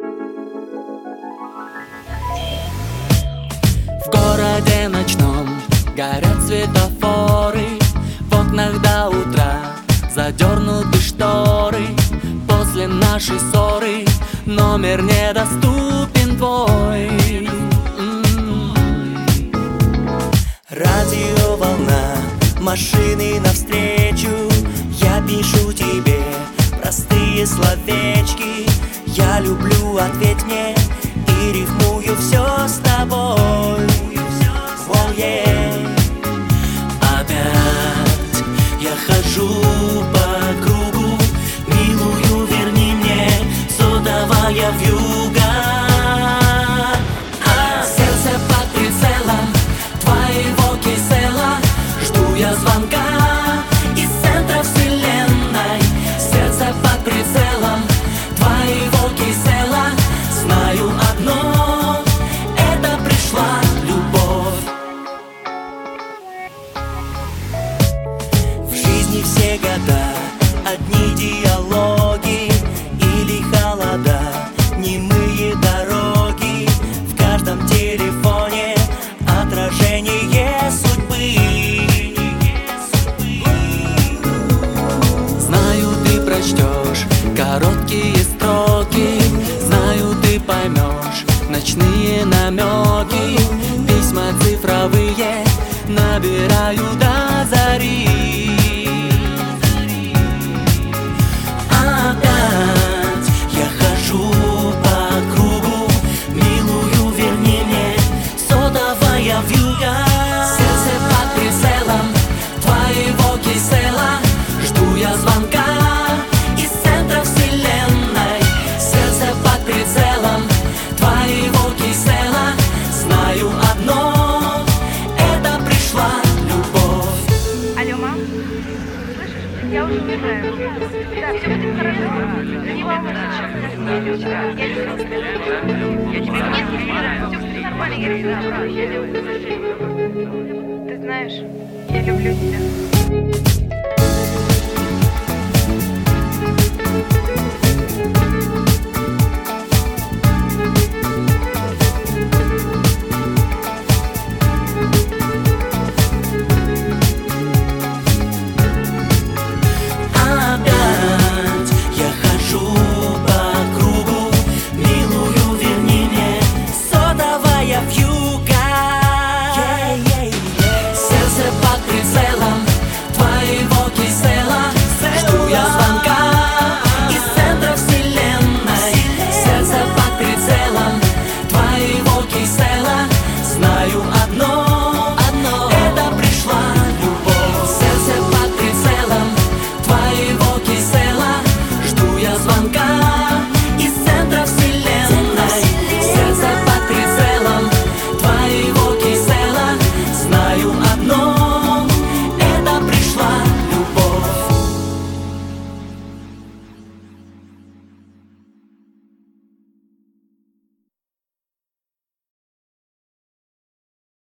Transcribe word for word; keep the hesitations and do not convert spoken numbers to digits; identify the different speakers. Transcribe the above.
Speaker 1: В городе ночном горят светофоры, в окнах до утра задернуты шторы. После нашей ссоры номер недоступен твой. Радиоволна, машины навстречу. Я пишу тебе простые словечки. Я люблю, ответь мне, и рифмую все с тобой. Oh, yeah. Опять я хожу по кругу, милую, верни мне сотовая вьюга. А сердце под прицелом твоего кисела, жду я звонка из центра вселенной. Сердце под прицелом твоего кисела, знаю одно, это пришла любовь. В жизни все года одни диалоги или холода, немые дороги. В каждом телефоне отражение судьбы. Знаю, ты прочтешь короткие строки, знаю, ты поймешь ночные намеки. Письма цифровые набираю до зари. Опять я хожу по кругу, милую, верни мне сотовая вьюга. Сердце под прицелом твоего кисела, жду я звонка из центра вселенной. Сердце под прицелом твоего кисела, знаю одно, это пришла любовь.
Speaker 2: Алло, мам? Слышишь? Я уже уезжаю. Да, все будет хорошо. Не волнуйся. Я не скажу. Я тебе нет, не скажу. Все будет нормально. Я не знаю. Ты знаешь, я люблю тебя.